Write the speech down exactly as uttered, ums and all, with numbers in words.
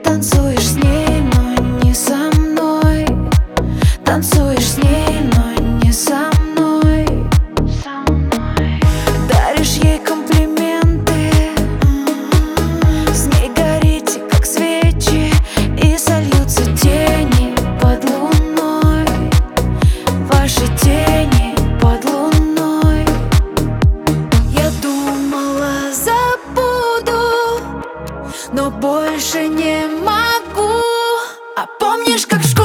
Танцуешь с ней, но не со мной. Танцуешь с ней, но не со мной. Даришь ей комплименты, с ней горите, как свечи, и сольются тени под луной. Ваши тени под луной. Я думала, забуду, но больше не могу. А помнишь, как в школе